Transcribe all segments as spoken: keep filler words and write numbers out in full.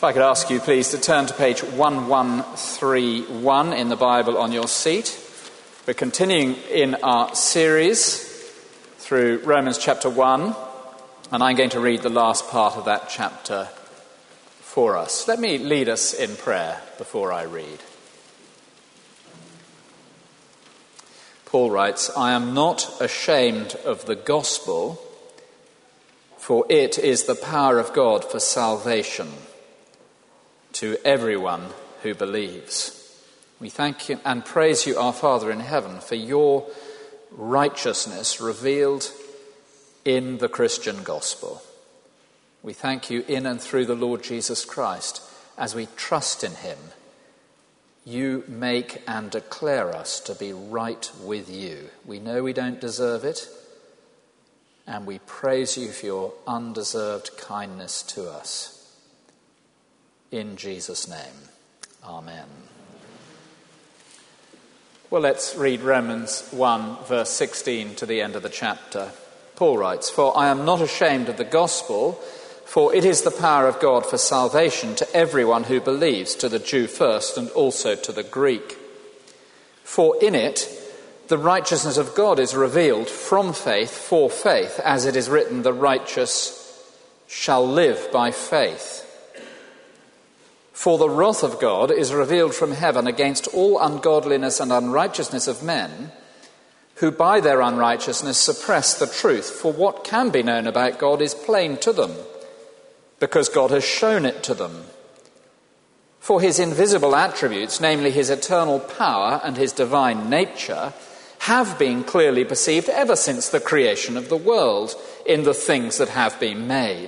I could ask you, please, to turn to page eleven thirty-one in the Bible on your seat. We're continuing in our series through Romans chapter one, and I'm going to read the last part of that chapter for us. Let me lead us in prayer before I read. Paul writes, "I am not ashamed of the gospel, for it is the power of God for salvation to everyone who believes." We thank you and praise you, our Father in heaven, for your righteousness revealed in the Christian gospel. We thank you in and through the Lord Jesus Christ. As we trust in him, you make and declare us to be right with you. We know we don't deserve it, and we praise you for your undeserved kindness to us. In Jesus' name, amen. Well, let's read Romans one, verse sixteen to the end of the chapter. Paul writes, "For I am not ashamed of the gospel, for it is the power of God for salvation to everyone who believes, to the Jew first and also to the Greek. For in it the righteousness of God is revealed from faith for faith, as it is written, the righteous shall live by faith. For the wrath of God is revealed from heaven against all ungodliness and unrighteousness of men, who by their unrighteousness suppress the truth. For what can be known about God is plain to them, because God has shown it to them. For his invisible attributes, namely his eternal power and his divine nature, have been clearly perceived ever since the creation of the world in the things that have been made.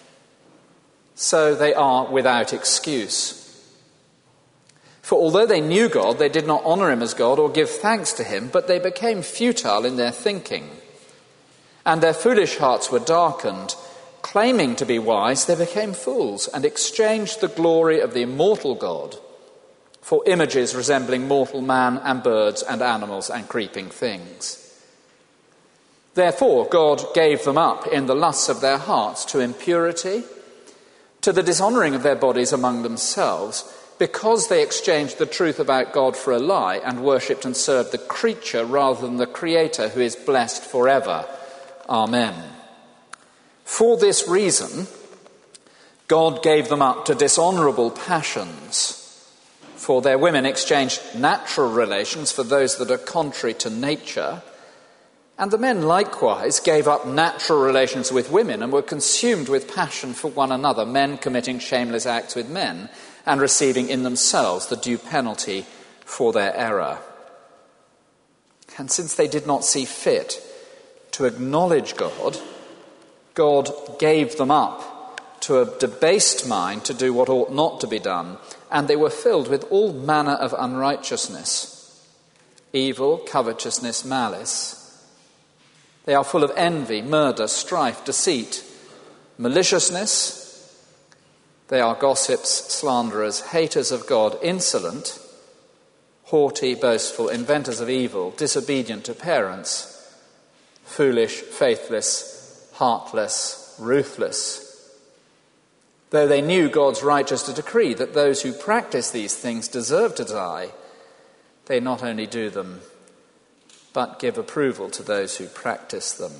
So they are without excuse. For although they knew God, they did not honour him as God or give thanks to him, but they became futile in their thinking, and their foolish hearts were darkened. Claiming to be wise, they became fools and exchanged the glory of the immortal God for images resembling mortal man and birds and animals and creeping things. Therefore God gave them up in the lusts of their hearts to impurity, to the dishonouring of their bodies among themselves, because they exchanged the truth about God for a lie and worshipped and served the creature rather than the Creator, who is blessed forever. Amen. For this reason, God gave them up to dishonourable passions. For their women exchanged natural relations for those that are contrary to nature, and the men likewise gave up natural relations with women and were consumed with passion for one another, men committing shameless acts with men and receiving in themselves the due penalty for their error. And since they did not see fit to acknowledge God, God gave them up to a debased mind to do what ought not to be done, and they were filled with all manner of unrighteousness, evil, covetousness, malice. They are full of envy, murder, strife, deceit, maliciousness. They are gossips, slanderers, haters of God, insolent, haughty, boastful, inventors of evil, disobedient to parents, foolish, faithless, heartless, ruthless. Though they knew God's righteous decree that those who practice these things deserve to die, they not only do them, but give approval to those who practice them."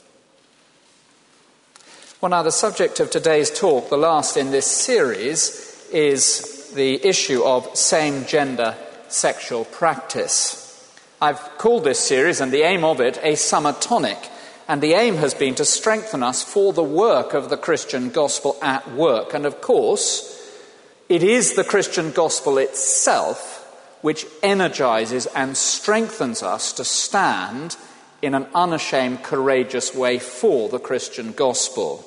Well, now the subject of today's talk, the last in this series, is the issue of same-gender sexual practice. I've called this series, and the aim of it, a summer tonic, and the aim has been to strengthen us for the work of the Christian gospel at work. And of course, it is the Christian gospel itself which energizes and strengthens us to stand in an unashamed, courageous way for the Christian gospel.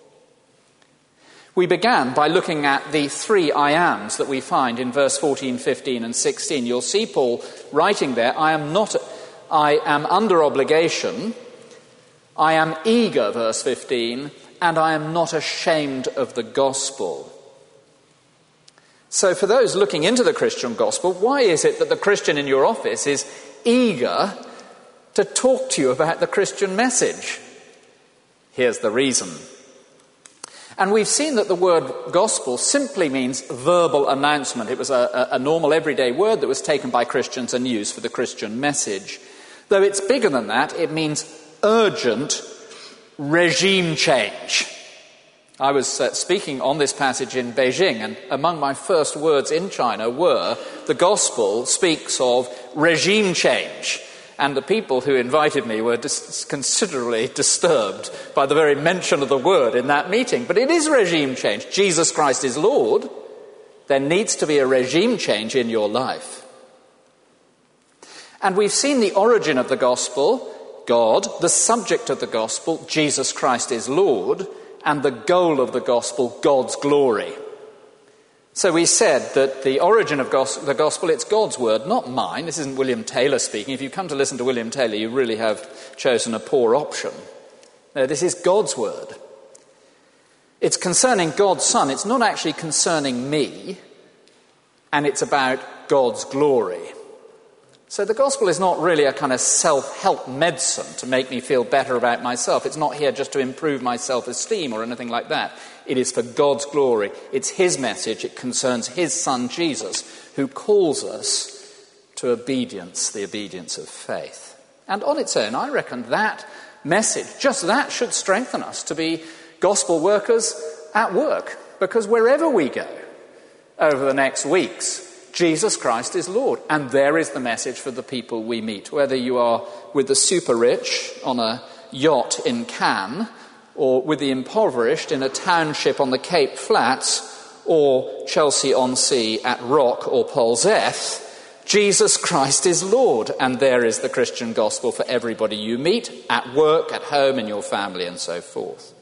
We began by looking at the three I ams that we find in verse fourteen, fifteen and sixteen. You'll see Paul writing there, I am not, I am under obligation, I am eager, verse fifteen, and I am not ashamed of the gospel. So for those looking into the Christian gospel, why is it that the Christian in your office is eager to talk to you about the Christian message? Here's the reason. And we've seen that the word gospel simply means verbal announcement. It was a, a normal everyday word that was taken by Christians and used for the Christian message. Though it's bigger than that, it means urgent regime change. I was uh, speaking on this passage in Beijing, and among my first words in China were, the gospel speaks of regime change. And the people who invited me were dis- considerably disturbed by the very mention of the word in that meeting. But it is regime change. Jesus Christ is Lord. There needs to be a regime change in your life. And we've seen the origin of the gospel, God, the subject of the gospel, Jesus Christ is Lord, and the goal of the gospel, God's glory. So we said that the origin of gos- the gospel, it's God's word, not mine. This isn't William Taylor speaking. If you come to listen to William Taylor, you really have chosen a poor option. No, this is God's word. It's concerning God's Son. It's not actually concerning me, and it's about God's glory. So the gospel is not really a kind of self-help medicine to make me feel better about myself. It's not here just to improve my self-esteem or anything like that. It is for God's glory. It's his message. It concerns his Son, Jesus, who calls us to obedience, the obedience of faith. And on its own, I reckon that message, just that, should strengthen us to be gospel workers at work. Because wherever we go over the next weeks, Jesus Christ is Lord. And there is the message for the people we meet. Whether you are with the super rich on a yacht in Cannes, or with the impoverished in a township on the Cape Flats, or Chelsea-on-Sea at Rock or Polzeth, Jesus Christ is Lord. And there is the Christian gospel for everybody you meet, at work, at home, in your family, and so forth.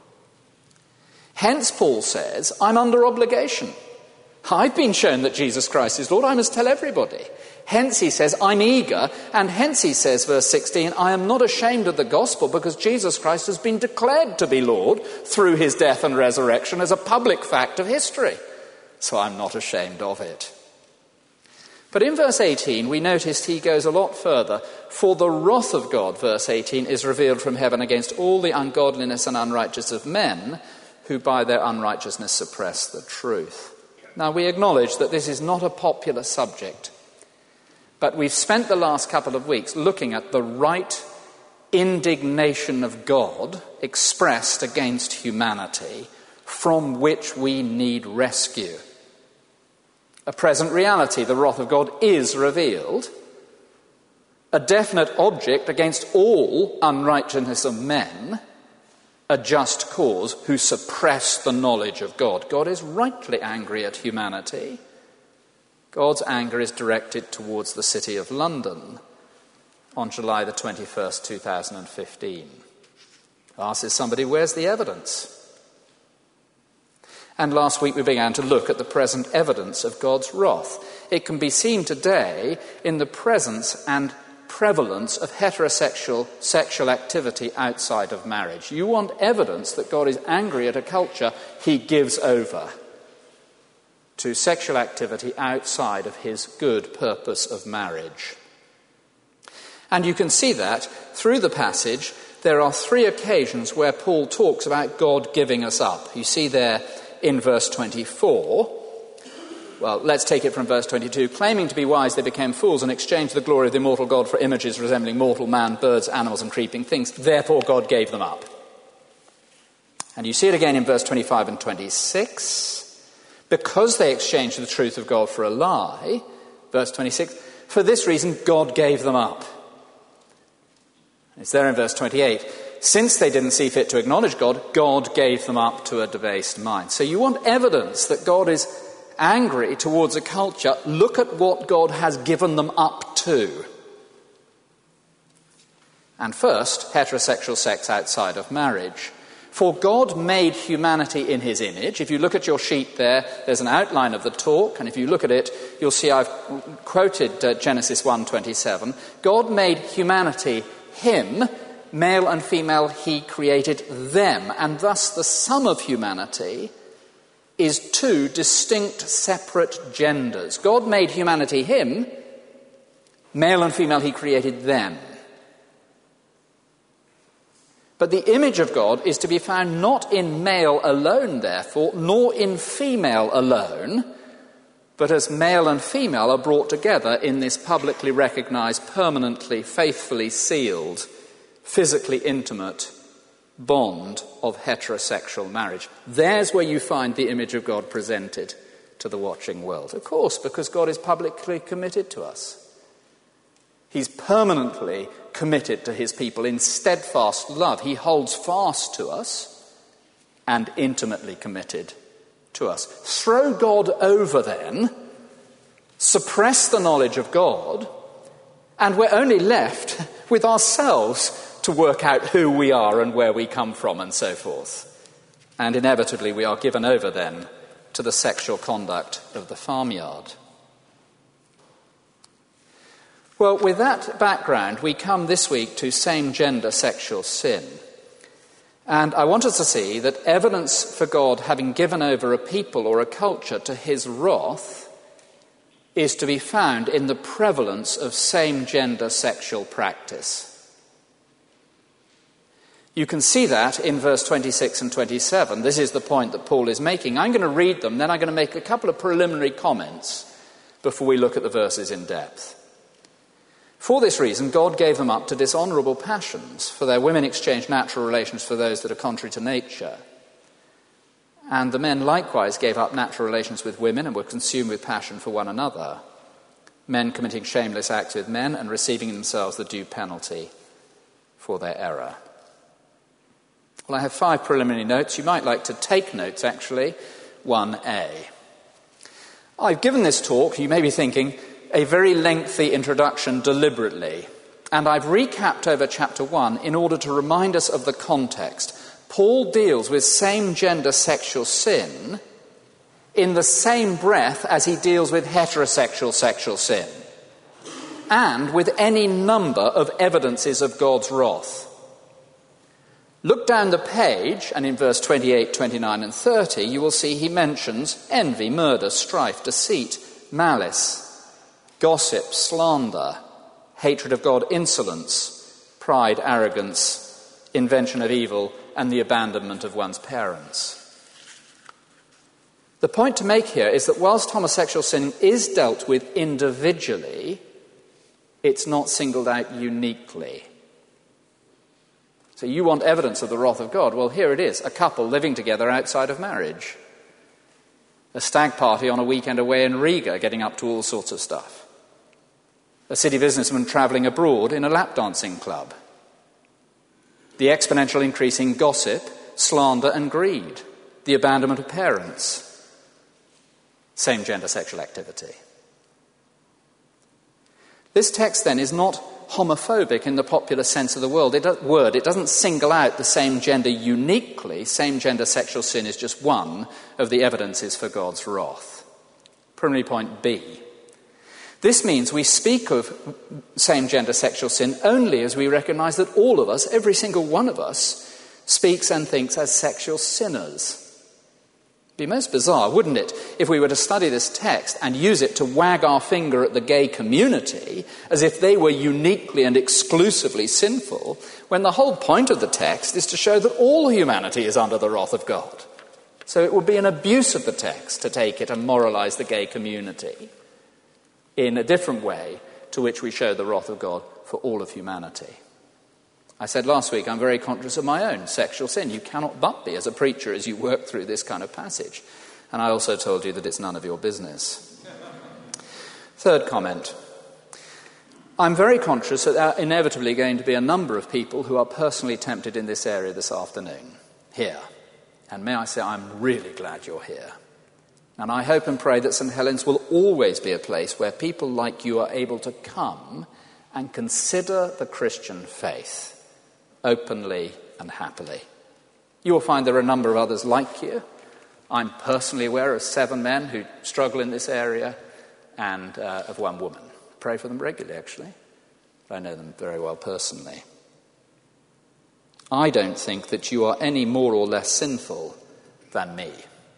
Hence, Paul says, I'm under obligation. I've been shown that Jesus Christ is Lord. I must tell everybody. Hence, he says, I'm eager. And hence, he says, verse sixteen, I am not ashamed of the gospel because Jesus Christ has been declared to be Lord through his death and resurrection as a public fact of history. So I'm not ashamed of it. But in verse eighteen, we noticed he goes a lot further. For the wrath of God, verse eighteen, is revealed from heaven against all the ungodliness and unrighteousness of men who by their unrighteousness suppress the truth. Now, we acknowledge that this is not a popular subject, but we've spent the last couple of weeks looking at the right indignation of God expressed against humanity, from which we need rescue. A present reality, the wrath of God is revealed, a definite object against all unrighteousness of men, a just cause who suppress the knowledge of God. God is rightly angry at humanity. God's anger is directed towards the city of London on July the twenty-first, two thousand fifteen. Asks somebody, where's the evidence? And last week we began to look at the present evidence of God's wrath. It can be seen today in the presence and prevalence of heterosexual sexual activity outside of marriage. You want evidence that God is angry at a culture, he gives over to sexual activity outside of his good purpose of marriage. And you can see that through the passage. There are three occasions where Paul talks about God giving us up. You see there in verse twenty-four. Well, let's take it from verse twenty-two. Claiming to be wise, they became fools and exchanged the glory of the immortal God for images resembling mortal man, birds, animals, and creeping things. Therefore, God gave them up. And you see it again in verse twenty-five and twenty-six. Because they exchanged the truth of God for a lie, verse twenty-six, for this reason, God gave them up. It's there in verse twenty-eight. Since they didn't see fit to acknowledge God, God gave them up to a debased mind. So you want evidence that God is angry towards a culture, look at what God has given them up to. And first, heterosexual sex outside of marriage. For God made humanity in his image. If you look at your sheet there, there's an outline of the talk, and if you look at it, you'll see I've quoted uh, Genesis one twenty-seven. God made humanity him, male and female, he created them, and thus the sum of humanity is two distinct, separate genders. God made humanity him, male and female, he created them. But the image of God is to be found not in male alone, therefore, nor in female alone, but as male and female are brought together in this publicly recognized, permanently, faithfully sealed, physically intimate bond of heterosexual marriage. There's where you find the image of God presented to the watching world. Of course, because God is publicly committed to us. He's permanently committed to his people in steadfast love. He holds fast to us and intimately committed to us. Throw God over then, suppress the knowledge of God, and we're only left with ourselves to work out who we are and where we come from and so forth. And inevitably we are given over then to the sexual conduct of the farmyard. Well, with that background, we come this week to same-gender sexual sin. And I want us to see that evidence for God having given over a people or a culture to his wrath is to be found in the prevalence of same-gender sexual practice. You can see that in verse twenty-six and twenty-seven. This is the point that Paul is making. I'm going to read them, then I'm going to make a couple of preliminary comments before we look at the verses in depth. For this reason, God gave them up to dishonourable passions, for their women exchanged natural relations for those that are contrary to nature. And the men likewise gave up natural relations with women and were consumed with passion for one another, men committing shameless acts with men and receiving in themselves the due penalty for their error. Well, I have five preliminary notes. You might like to take notes, actually. one A. I've given this talk, you may be thinking, a very lengthy introduction deliberately, and I've recapped over chapter one in order to remind us of the context. Paul deals with same-gender sexual sin in the same breath as he deals with heterosexual sexual sin, and with any number of evidences of God's wrath. Look down the page, and in verse twenty-eight, twenty-nine, and thirty, you will see he mentions envy, murder, strife, deceit, malice, gossip, slander, hatred of God, insolence, pride, arrogance, invention of evil, and the abandonment of one's parents. The point to make here is that whilst homosexual sin is dealt with individually, it's not singled out uniquely. So you want evidence of the wrath of God? Well, here it is, a couple living together outside of marriage. A stag party on a weekend away in Riga, getting up to all sorts of stuff. A city businessman travelling abroad in a lap dancing club. The exponential increase in gossip, slander and greed. The abandonment of parents. Same-gender sexual activity. This text, then, is not homophobic in the popular sense of the word. It, do- word. It doesn't single out the same gender uniquely. Same-gender sexual sin is just one of the evidences for God's wrath. Preliminary point B. This means we speak of same-gender sexual sin only as we recognise that all of us, every single one of us, speaks and thinks as sexual sinners. It'd be most bizarre, wouldn't it, if we were to study this text and use it to wag our finger at the gay community as if they were uniquely and exclusively sinful, when the whole point of the text is to show that all humanity is under the wrath of God. So it would be an abuse of the text to take it and moralise the gay community in a different way to which we show the wrath of God for all of humanity. I said last week I'm very conscious of my own sexual sin. You cannot but be as a preacher as you work through this kind of passage. And I also told you that it's none of your business. Third comment. I'm very conscious that there are inevitably going to be a number of people who are personally tempted in this area this afternoon, here. And may I say I'm really glad you're here. And I hope and pray that St Helens will always be a place where people like you are able to come and consider the Christian faith openly and happily. You will find there are a number of others like you. I'm personally aware of seven men who struggle in this area and uh, of one woman. I pray for them regularly, actually. I know them very well personally. I don't think that you are any more or less sinful than me.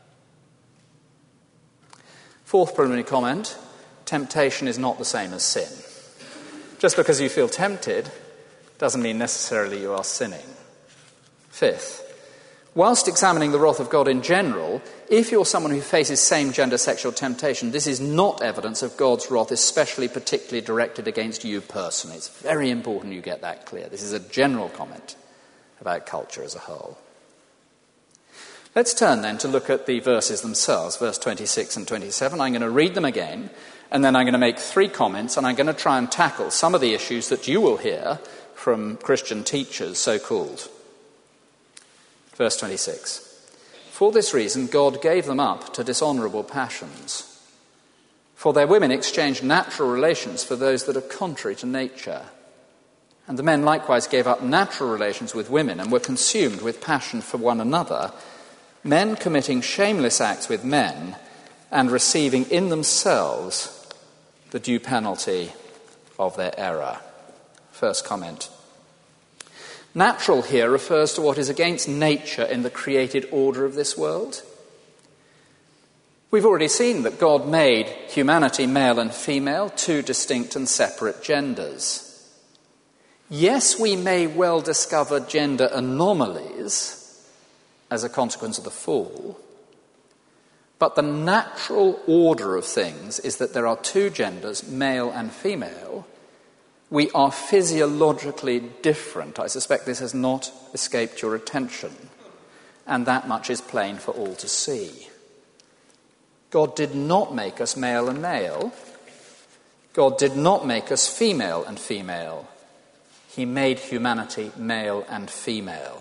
Fourth preliminary comment, temptation is not the same as sin. Just because you feel tempted doesn't mean necessarily you are sinning. Fifth, whilst examining the wrath of God in general, if you're someone who faces same-gender sexual temptation, this is not evidence of God's wrath, especially particularly directed against you personally. It's very important you get that clear. This is a general comment about culture as a whole. Let's turn then to look at the verses themselves, verse twenty-six and twenty-seven. I'm going to read them again, and then I'm going to make three comments, and I'm going to try and tackle some of the issues that you will hear from Christian teachers, so-called. Verse twenty-six. For this reason, God gave them up to dishonourable passions. For their women exchanged natural relations for those that are contrary to nature. And the men likewise gave up natural relations with women and were consumed with passion for one another, men committing shameless acts with men and receiving in themselves the due penalty of their error. First comment. Natural here refers to what is against nature in the created order of this world. We've already seen that God made humanity male and female, two distinct and separate genders. Yes, we may well discover gender anomalies as a consequence of the fall, but the natural order of things is that there are two genders, male and female. We are physiologically different. I suspect this has not escaped your attention, and that much is plain for all to see. God did not make us male and male. God did not make us female and female. He made humanity male and female.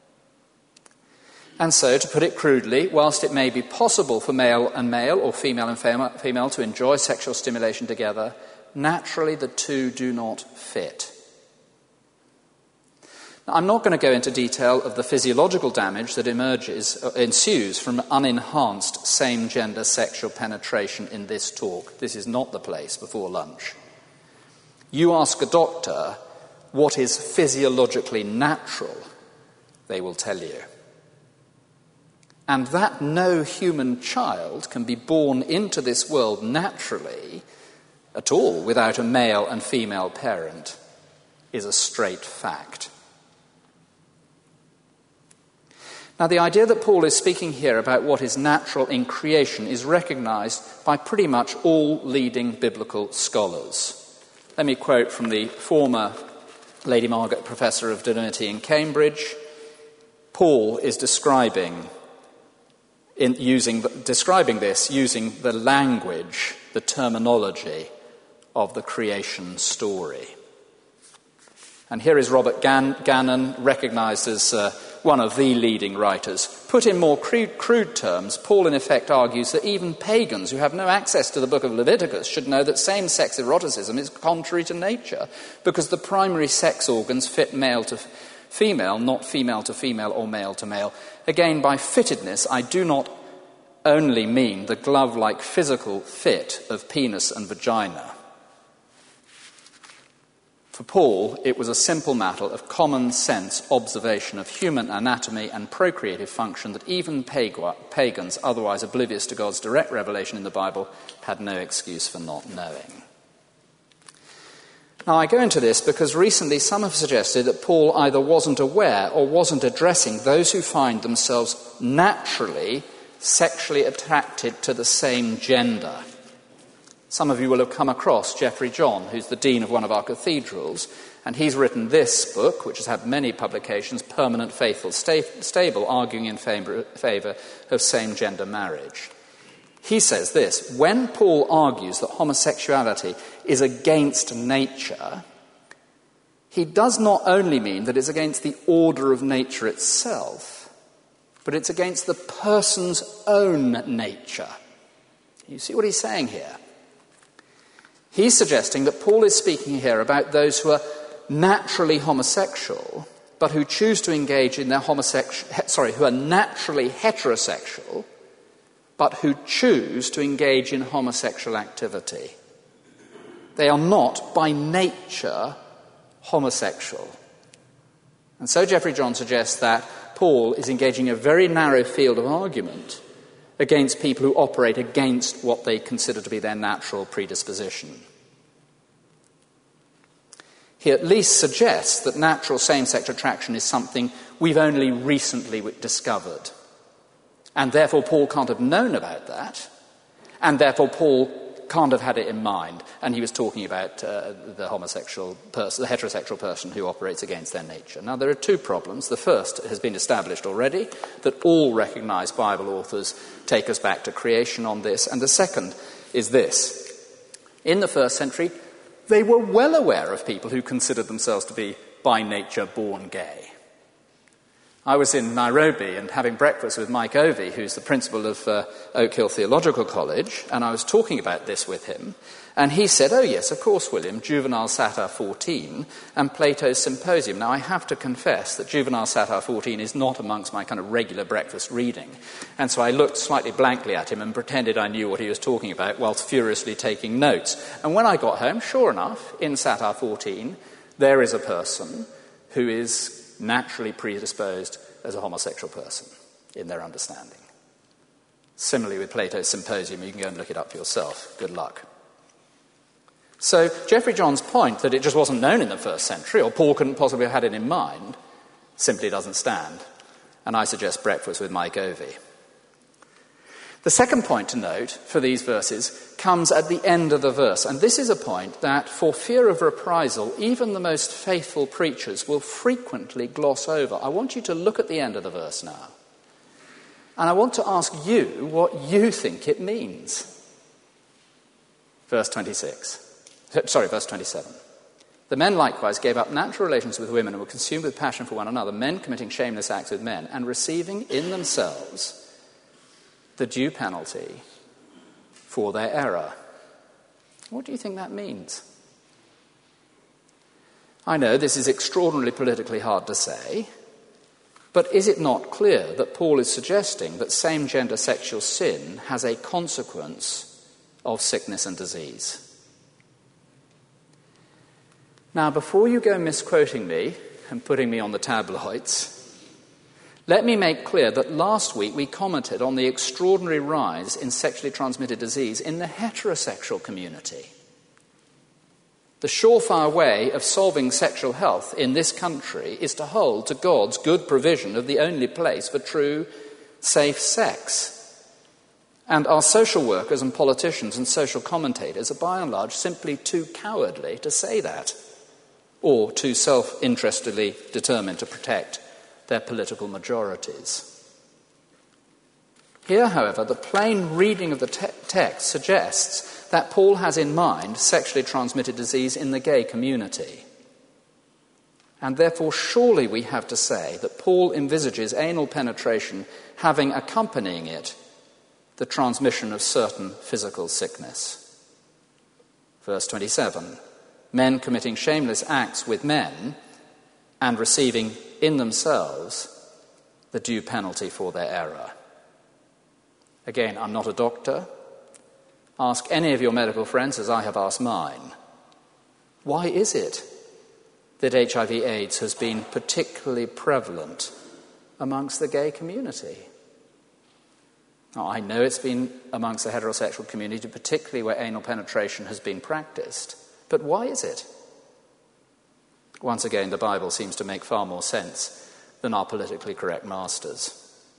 And so, to put it crudely, whilst it may be possible for male and male or female and female to enjoy sexual stimulation together, naturally the two do not fit. Now, I'm not going to go into detail of the physiological damage that emerges, uh, ensues from unenhanced same-gender sexual penetration in this talk. This is not the place before lunch. You ask a doctor what is physiologically natural, they will tell you. And that no human child can be born into this world naturally at all without a male and female parent is a straight fact. Now, the idea that Paul is speaking here about what is natural in creation is recognized by pretty much all leading biblical scholars. Let me quote from the former Lady Margaret Professor of Divinity in Cambridge. Paul is describing in using describing this using the language, the terminology of the creation story. And here is Robert Gan- Gannon, recognised as uh, one of the leading writers. Put in more crude, crude terms, Paul in effect argues that even pagans who have no access to the book of Leviticus should know that same-sex eroticism is contrary to nature, because the primary sex organs fit male to f- female, not female to female or male to male. Again, by fittedness, I do not only mean the glove-like physical fit of penis and vagina. For Paul, it was a simple matter of common sense observation of human anatomy and procreative function that even pagans, otherwise oblivious to God's direct revelation in the Bible, had no excuse for not knowing. Now, I go into this because recently some have suggested that Paul either wasn't aware or wasn't addressing those who find themselves naturally sexually attracted to the same gender. Some of you will have come across Geoffrey John, who's the dean of one of our cathedrals, and he's written this book, which has had many publications, Permanent Faithful sta- Stable, arguing in favour, favour of same-gender marriage. He says this: when Paul argues that homosexuality is against nature, he does not only mean that it's against the order of nature itself, but it's against the person's own nature. You see what he's saying here? He's suggesting that Paul is speaking here about those who are naturally homosexual, but who choose to engage in their homosexual, sorry, who are naturally heterosexual, but who choose to engage in homosexual activity. They are not, by nature, homosexual. And so Geoffrey John suggests that Paul is engaging a very narrow field of argument against people who operate against what they consider to be their natural predisposition. He at least suggests that natural same-sex attraction is something we've only recently discovered. And therefore Paul can't have known about that, and therefore Paul can't have had it in mind. And he was talking about uh, the homosexual person, the heterosexual person who operates against their nature. Now, there are two problems. The first has been established already, that all recognised Bible authors take us back to creation on this. And the second is this. In the first century, they were well aware of people who considered themselves to be by nature born gay. I was in Nairobi and having breakfast with Mike Ovey, who's the principal of uh, Oak Hill Theological College, and I was talking about this with him, and he said, oh yes, of course, William, Juvenile Satire fourteen and Plato's Symposium. Now, I have to confess that Juvenile Satire fourteen is not amongst my kind of regular breakfast reading, and so I looked slightly blankly at him and pretended I knew what he was talking about whilst furiously taking notes. And when I got home, sure enough, in Satire fourteen, there is a person who is naturally predisposed as a homosexual person in their understanding. Similarly with Plato's Symposium, you can go and look it up for yourself. Good luck. So Geoffrey John's point that it just wasn't known in the first century, or Paul couldn't possibly have had it in mind, simply doesn't stand. And I suggest breakfast with Mike Ovey. The second point to note for these verses comes at the end of the verse, and this is a point that, for fear of reprisal, even the most faithful preachers will frequently gloss over. I want you to look at the end of the verse now, and I want to ask you what you think it means. Verse twenty-six. Sorry, verse twenty-seven. The men likewise gave up natural relations with women and were consumed with passion for one another, men committing shameless acts with men, and receiving in themselves the due penalty for their error. What do you think that means? I know this is extraordinarily politically hard to say, but is it not clear that Paul is suggesting that same-gender sexual sin has a consequence of sickness and disease? Now, before you go misquoting me and putting me on the tabloids, let me make clear that last week we commented on the extraordinary rise in sexually transmitted disease in the heterosexual community. The surefire way of solving sexual health in this country is to hold to God's good provision of the only place for true, safe sex. And our social workers and politicians and social commentators are by and large simply too cowardly to say that, or too self-interestedly determined to protect their political majorities. Here, however, the plain reading of the te- text suggests that Paul has in mind sexually transmitted disease in the gay community. And therefore, surely we have to say that Paul envisages anal penetration having accompanying it the transmission of certain physical sickness. Verse twenty-seven, men committing shameless acts with men and receiving in themselves the due penalty for their error. Again, I'm not a doctor. Ask any of your medical friends, as I have asked mine. Why is it that H I V AIDS has been particularly prevalent amongst the gay community? Now, I know it's been amongst the heterosexual community, particularly where anal penetration has been practiced. But why is it? Once again, the Bible seems to make far more sense than our politically correct masters.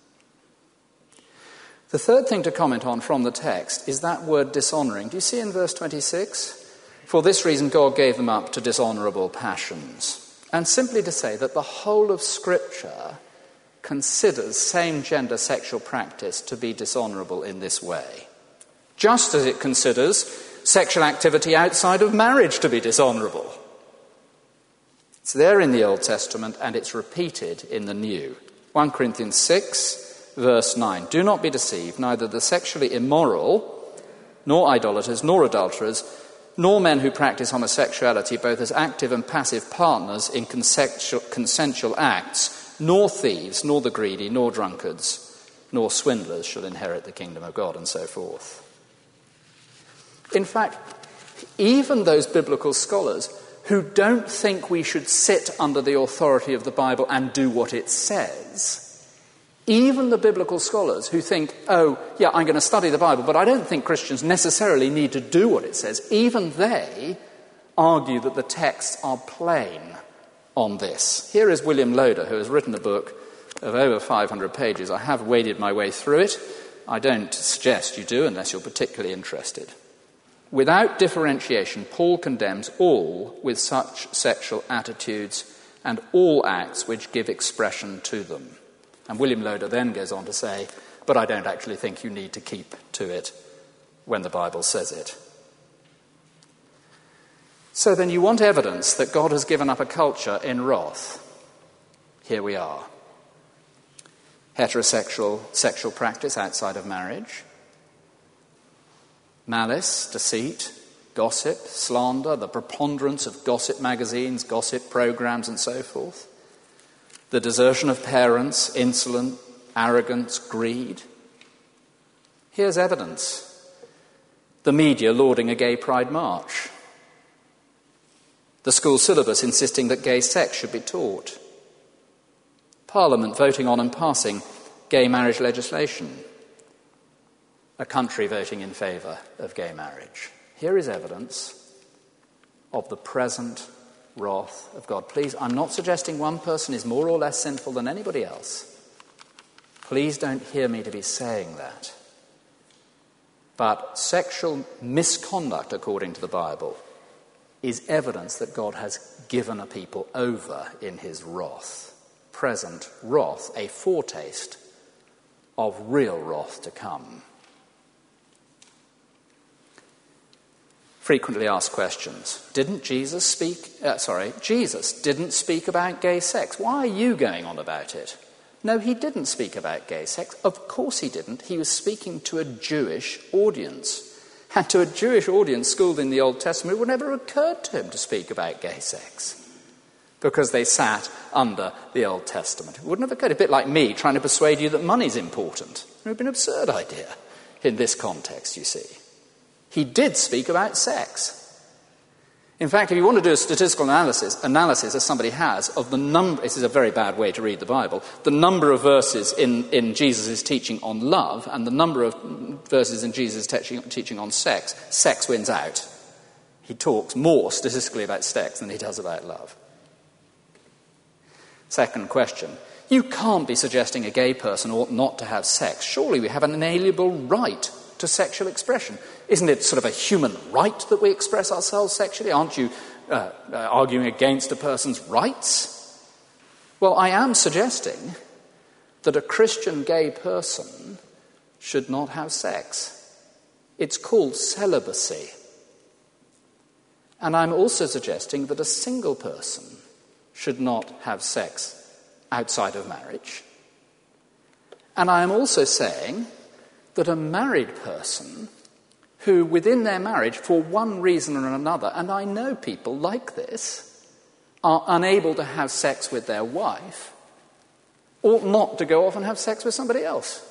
The third thing to comment on from the text is that word dishonouring. Do you see in verse twenty-six? For this reason God gave them up to dishonourable passions. And simply to say that the whole of Scripture considers same-gender sexual practice to be dishonourable in this way, just as it considers sexual activity outside of marriage to be dishonourable. It's there in the Old Testament and it's repeated in the New. First Corinthians six, verse nine. Do not be deceived, neither the sexually immoral, nor idolaters, nor adulterers, nor men who practice homosexuality, both as active and passive partners in consensual, consensual acts, nor thieves, nor the greedy, nor drunkards, nor swindlers shall inherit the kingdom of God, and so forth. In fact, even those biblical scholars who don't think we should sit under the authority of the Bible and do what it says, even the biblical scholars who think, oh, yeah, I'm going to study the Bible, but I don't think Christians necessarily need to do what it says, even they argue that the texts are plain on this. Here is William Loader, who has written a book of over five hundred pages. I have waded my way through it. I don't suggest you do unless you're particularly interested. Without differentiation, Paul condemns all with such sexual attitudes and all acts which give expression to them. And William Loader then goes on to say, but I don't actually think you need to keep to it when the Bible says it. So then you want evidence that God has given up a culture in wrath. Here we are. Heterosexual sexual practice outside of marriage. Malice, deceit, gossip, slander, the preponderance of gossip magazines, gossip programs, and so forth. The desertion of parents, insolence, arrogance, greed. Here's evidence. The media lauding a gay pride march. The school syllabus insisting that gay sex should be taught. Parliament voting on and passing gay marriage legislation. A country voting in favour of gay marriage. Here is evidence of the present wrath of God. Please, I'm not suggesting one person is more or less sinful than anybody else. Please don't hear me to be saying that. But sexual misconduct, according to the Bible, is evidence that God has given a people over in his wrath. Present wrath, a foretaste of real wrath to come. Frequently asked questions. Didn't Jesus speak, uh, sorry, Jesus didn't speak about gay sex. Why are you going on about it? No, he didn't speak about gay sex. Of course he didn't. He was speaking to a Jewish audience. And to a Jewish audience schooled in the Old Testament, it would never have occurred to him to speak about gay sex. Because they sat under the Old Testament. It wouldn't have occurred. A bit like me trying to persuade you that money's important. It would have been an absurd idea in this context, you see. He did speak about sex. In fact, if you want to do a statistical analysis, analysis as somebody has, of the number, this is a very bad way to read the Bible, the number of verses in, in Jesus' teaching on love and the number of verses in Jesus' teaching, teaching on sex, sex wins out. He talks more statistically about sex than he does about love. Second question. You can't be suggesting a gay person ought not to have sex. Surely we have an inalienable right to sexual expression. Isn't it sort of a human right that we express ourselves sexually? Aren't you uh, uh, arguing against a person's rights? Well, I am suggesting that a Christian gay person should not have sex. It's called celibacy. And I'm also suggesting that a single person should not have sex outside of marriage. And I am also saying that a married person who, within their marriage, for one reason or another, and I know people like this, are unable to have sex with their wife, ought not to go off and have sex with somebody else.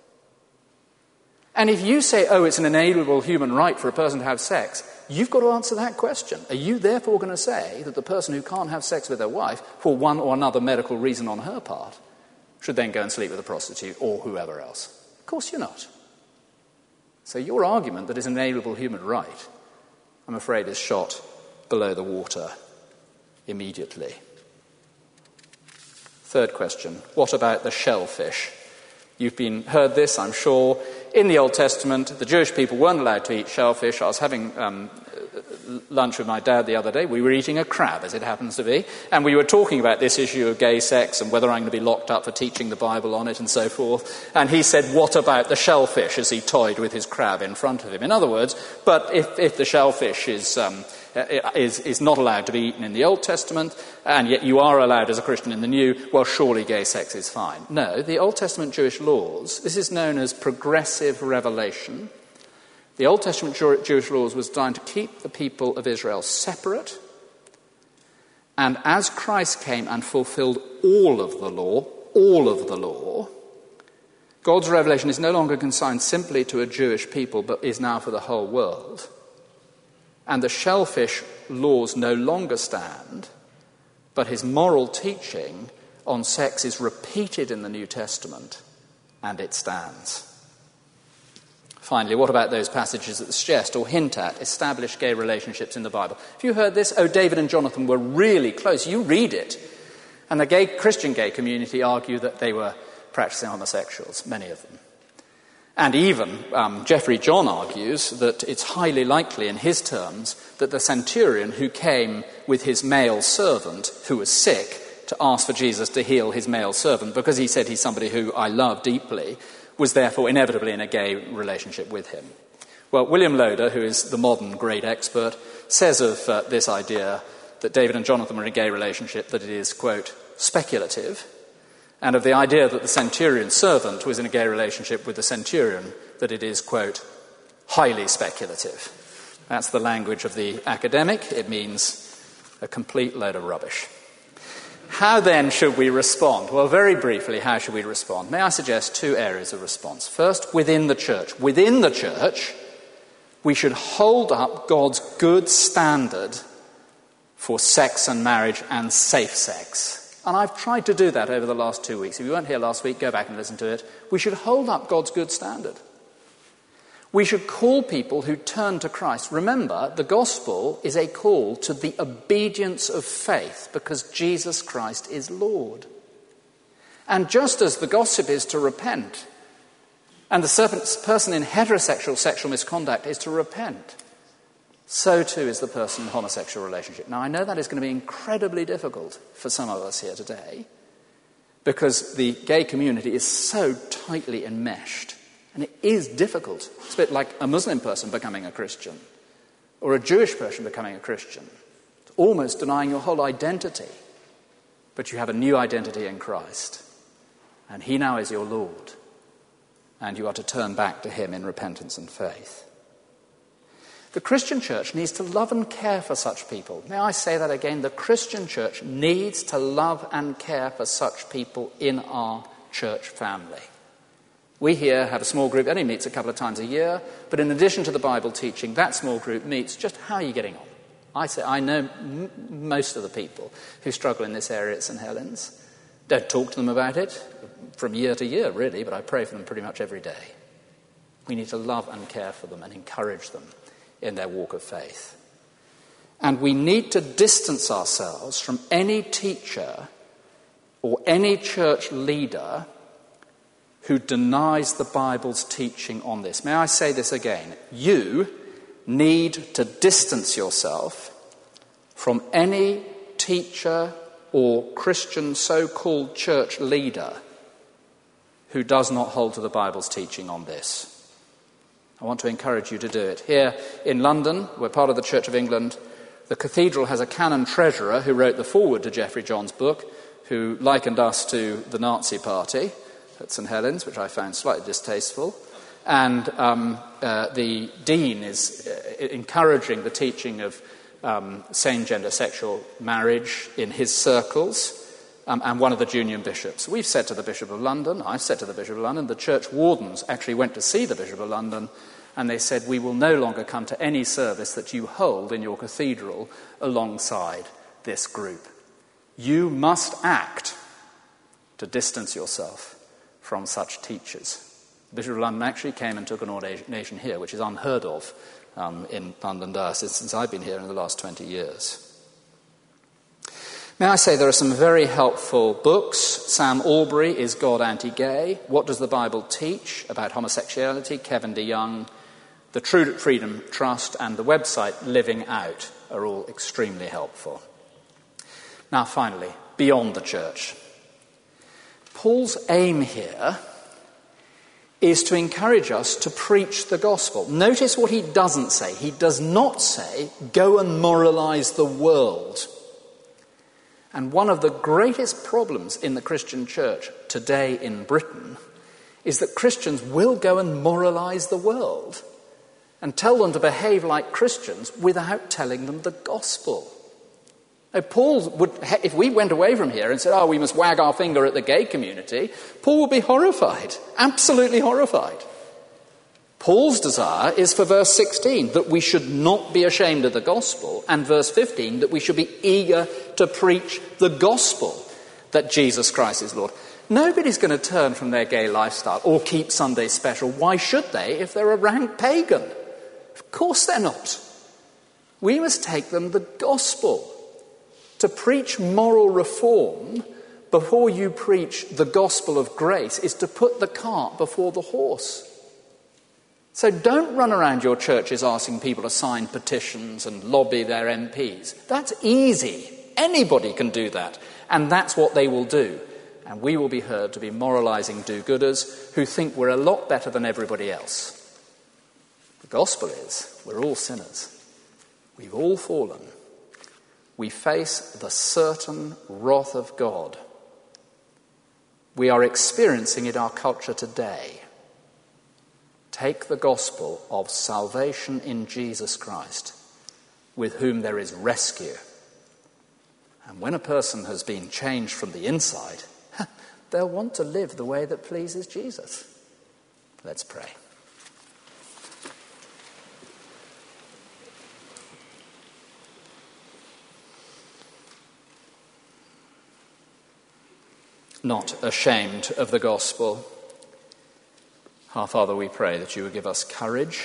And if you say, oh, it's an inalienable human right for a person to have sex, you've got to answer that question. Are you therefore going to say that the person who can't have sex with their wife, for one or another medical reason on her part, should then go and sleep with a prostitute or whoever else? Of course you're not. So your argument that it's an inalienable human right, I'm afraid, is shot below the water immediately. Third question, what about the shellfish? You've been heard this, I'm sure. In the Old Testament, the Jewish people weren't allowed to eat shellfish. I was having um, lunch with my dad the other day. We were eating a crab, as it happens to be, and we were talking about this issue of gay sex and whether I'm going to be locked up for teaching the Bible on it and so forth. And he said, what about the shellfish, as he toyed with his crab in front of him. In other words, but if, if the shellfish is... Um, Is, is not allowed to be eaten in the Old Testament, and yet you are allowed as a Christian in the New, well, surely gay sex is fine. No, the Old Testament Jewish laws, this is known as progressive revelation. The Old Testament Jewish laws was designed to keep the people of Israel separate, and as Christ came and fulfilled all of the law, all of the law, God's revelation is no longer consigned simply to a Jewish people, but is now for the whole world. And the shellfish laws no longer stand, but his moral teaching on sex is repeated in the New Testament, and it stands. Finally, what about those passages that suggest or hint at established gay relationships in the Bible? Have you heard this? Oh, David and Jonathan were really close. You read it. And the gay Christian gay community argue that they were practicing homosexuals, many of them. And even um, Geoffrey John argues that it's highly likely in his terms that the centurion who came with his male servant who was sick to ask for Jesus to heal his male servant, because he said he's somebody who I love deeply, was therefore inevitably in a gay relationship with him. Well, William Loader, who is the modern great expert, says of uh, this idea that David and Jonathan were in a gay relationship that it is, quote, speculative, and of the idea that the centurion's servant was in a gay relationship with the centurion that it is, quote, highly speculative. That's the language of the academic. It means a complete load of rubbish. How then should we respond? Well, very briefly, how should we respond? May I suggest two areas of response? First, within the church. Within the church, we should hold up God's good standard for sex and marriage and safe sex. And I've tried to do that over the last two weeks. If you weren't here last week, go back and listen to it. We should hold up God's good standard. We should call people who turn to Christ. Remember, the gospel is a call to the obedience of faith because Jesus Christ is Lord. And just as the gossip is to repent, and the person in heterosexual sexual misconduct is to repent, so too is the person in a homosexual relationship. Now, I know that is going to be incredibly difficult for some of us here today because the gay community is so tightly enmeshed. And it is difficult. It's a bit like a Muslim person becoming a Christian or a Jewish person becoming a Christian. It's almost denying your whole identity. But you have a new identity in Christ. And he now is your Lord. And you are to turn back to him in repentance and faith. The Christian church needs to love and care for such people. May I say that again? The Christian church needs to love and care for such people in our church family. We here have a small group, it only meets a couple of times a year, but in addition to the Bible teaching, that small group meets just how are you getting on? I say I know m- most of the people who struggle in this area at St Helens. Don't talk to them about it from year to year, really, but I pray for them pretty much every day. We need to love and care for them and encourage them in their walk of faith. And we need to distance ourselves from any teacher or any church leader who denies the Bible's teaching on this. May I say this again? You need to distance yourself from any teacher or Christian so-called church leader who does not hold to the Bible's teaching on this. I want to encourage you to do it. Here in London, we're part of the Church of England. The cathedral has a canon treasurer who wrote the foreword to Geoffrey John's book, who likened us to the Nazi Party at St Helens, which I found slightly distasteful. And um, uh, the dean is uh, encouraging the teaching of um, same-gender sexual marriage in his circles, um, and one of the junior bishops. We've said to the Bishop of London, I've said to the Bishop of London, the church wardens actually went to see the Bishop of London, and they said, we will no longer come to any service that you hold in your cathedral alongside this group. You must act to distance yourself from such teachers. The Bishop of London actually came and took an ordination here, which is unheard of um, in London Diocese since I've been here in the last twenty years. May I say there are some very helpful books. Sam Albury, Is God Anti-Gay? What Does the Bible Teach About Homosexuality? Kevin DeYoung. The True Freedom Trust and the website Living Out are all extremely helpful. Now finally, beyond the church. Paul's aim here is to encourage us to preach the gospel. Notice what he doesn't say. He does not say, go and moralize the world. And one of the greatest problems in the Christian church today in Britain is that Christians will go and moralize the world and tell them to behave like Christians without telling them the gospel. Now, Paul would, if we went away from here and said, oh, we must wag our finger at the gay community, Paul would be horrified, absolutely horrified. Paul's desire is for verse sixteen, that we should not be ashamed of the gospel, and verse fifteen, that we should be eager to preach the gospel, that Jesus Christ is Lord. Nobody's going to turn from their gay lifestyle or keep Sunday special. Why should they if they're a rank pagan? Of course they're not. We must take them the gospel. To preach moral reform before you preach the gospel of grace is to put the cart before the horse. So don't run around your churches asking people to sign petitions and lobby their M Ps. That's easy. Anybody can do that. And that's what they will do. And we will be heard to be moralising do-gooders who think we're a lot better than everybody else. The gospel is we're all sinners. We've all fallen. We face the certain wrath of God. We are experiencing it in our culture today. Take the gospel of salvation in Jesus Christ, with whom there is rescue. And when a person has been changed from the inside, they'll want to live the way that pleases Jesus. Let's pray. Not ashamed of the gospel. Our Father, we pray that you would give us courage.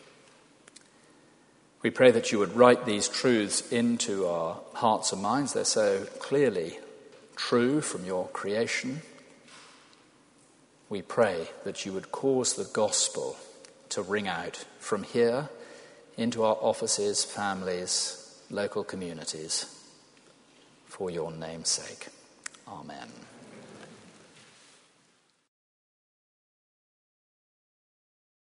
We pray that you would write these truths into our hearts and minds. They're so clearly true from your creation. We pray that you would cause the gospel to ring out from here into our offices, families, local communities, for your name's sake. Amen.